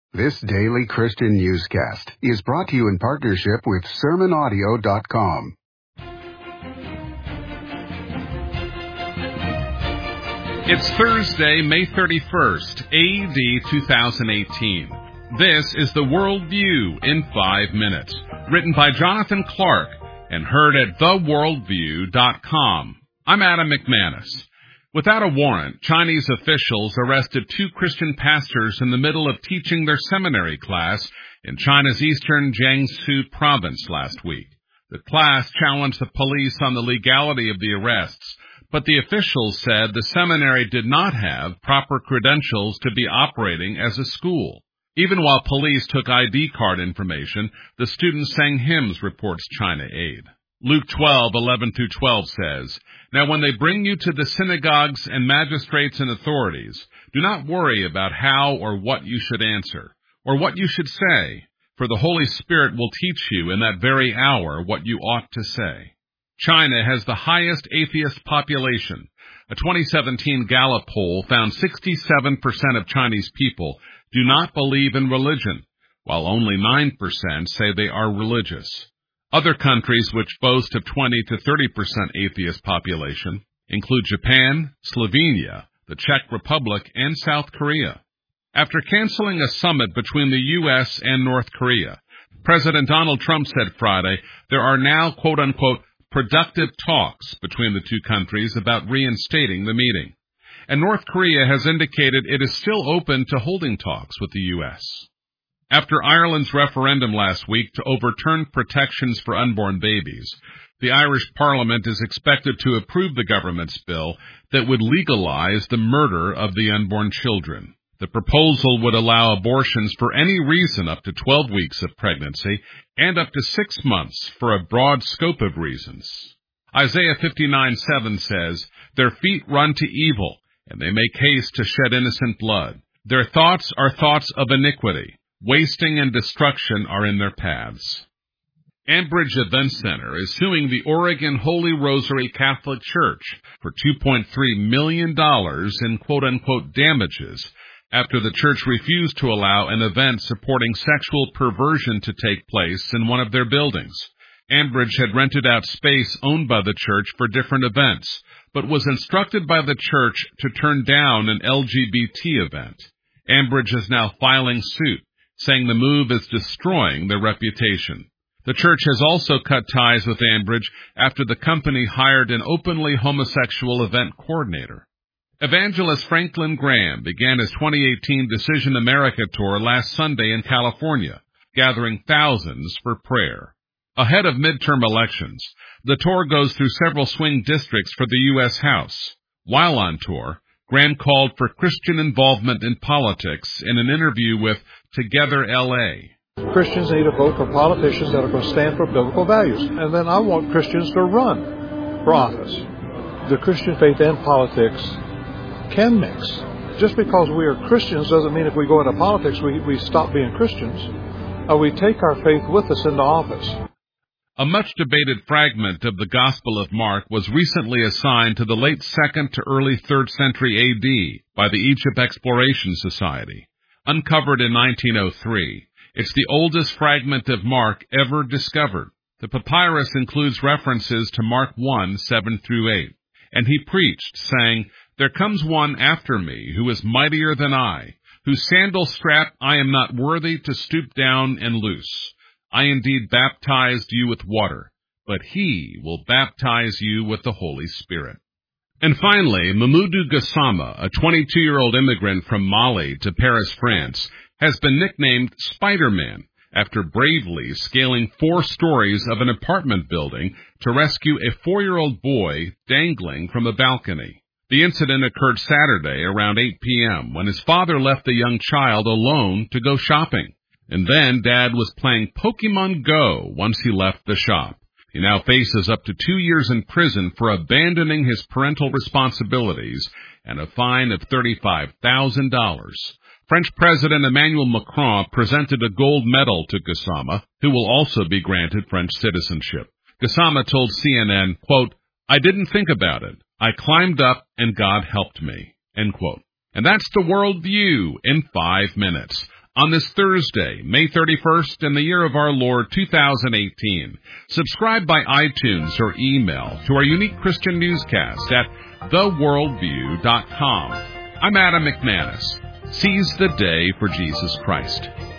This daily Christian newscast is brought to you in partnership with SermonAudio.com. It's Thursday, May 31st, A.D. 2018. This is the World View in 5 minutes, written by Jonathan Clark and heard at theworldview.com. I'm Adam McManus. Without a warrant, Chinese officials arrested 2 Christian pastors in the middle of teaching their seminary class in China's eastern Jiangsu province last week. The class challenged the police on the legality of the arrests, but the officials said the seminary did not have proper credentials to be operating as a school. Even while police took ID card information, the students sang hymns, reports China Aid. Luke 12:11-12 says, "Now when they bring you to the synagogues and magistrates and authorities, do not worry about how or what you should answer, or what you should say, for the Holy Spirit will teach you in that very hour what you ought to say." China has the highest atheist population. A 2017 Gallup poll found 67% of Chinese people do not believe in religion, while only 9% say they are religious. Other countries which boast of 20 to 30% atheist population include Japan, Slovenia, the Czech Republic, and South Korea. After canceling a summit between the U.S. and North Korea, President Donald Trump said Friday there are now, quote-unquote, productive talks between the two countries about reinstating the meeting. And North Korea has indicated it is still open to holding talks with the U.S. After Ireland's referendum last week to overturn protections for unborn babies, the Irish Parliament is expected to approve the government's bill that would legalize the murder of the unborn children. The proposal would allow abortions for any reason up to 12 weeks of pregnancy and up to 6 months for a broad scope of reasons. Isaiah 59:7 says, "Their feet run to evil, and they make haste to shed innocent blood. Their thoughts are thoughts of iniquity. Wasting and destruction are in their paths." Ambridge Event Center is suing the Oregon Holy Rosary Catholic Church for $2.3 million in quote-unquote damages after the church refused to allow an event supporting sexual perversion to take place in one of their buildings. Ambridge had rented out space owned by the church for different events, but was instructed by the church to turn down an LGBT event. Ambridge is now filing suit, saying the move is destroying their reputation. The church has also cut ties with Ambridge after the company hired an openly homosexual event coordinator. Evangelist Franklin Graham began his 2018 Decision America tour last Sunday in California, gathering thousands for prayer. Ahead of midterm elections, the tour goes through several swing districts for the U.S. House. While on tour, Graham called for Christian involvement in politics in an interview with Together L.A. Christians need to vote for politicians that are going to stand for biblical values. And then I want Christians to run for office. The Christian faith and politics can mix. Just because we are Christians doesn't mean if we go into politics we stop being Christians. We take our faith with us into office. A much-debated fragment of the Gospel of Mark was recently assigned to the late 2nd to early 3rd century A.D. by the Egypt Exploration Society. Uncovered in 1903, it's the oldest fragment of Mark ever discovered. The papyrus includes references to Mark 1:7-8, and he preached, saying, "There comes one after me who is mightier than I, whose sandal strap I am not worthy to stoop down and loose. I indeed baptized you with water, but he will baptize you with the Holy Spirit." And finally, Mamadou Gassama, a 22-year-old immigrant from Mali to Paris, France, has been nicknamed Spider-Man after bravely scaling 4 stories of an apartment building to rescue a 4-year-old boy dangling from a balcony. The incident occurred Saturday around 8 p.m. when his father left the young child alone to go shopping. And then Dad was playing Pokemon Go once he left the shop. He now faces up to 2 years in prison for abandoning his parental responsibilities and a fine of $35,000. French President Emmanuel Macron presented a gold medal to Gassama, who will also be granted French citizenship. Gassama told CNN, quote, "I didn't think about it. I climbed up and God helped me," end quote. And that's the World View in 5 minutes. on this Thursday, May 31st, in the year of our Lord 2018. Subscribe by iTunes or email to our unique Christian newscast at theworldview.com. I'm Adam McManus. Seize the day for Jesus Christ.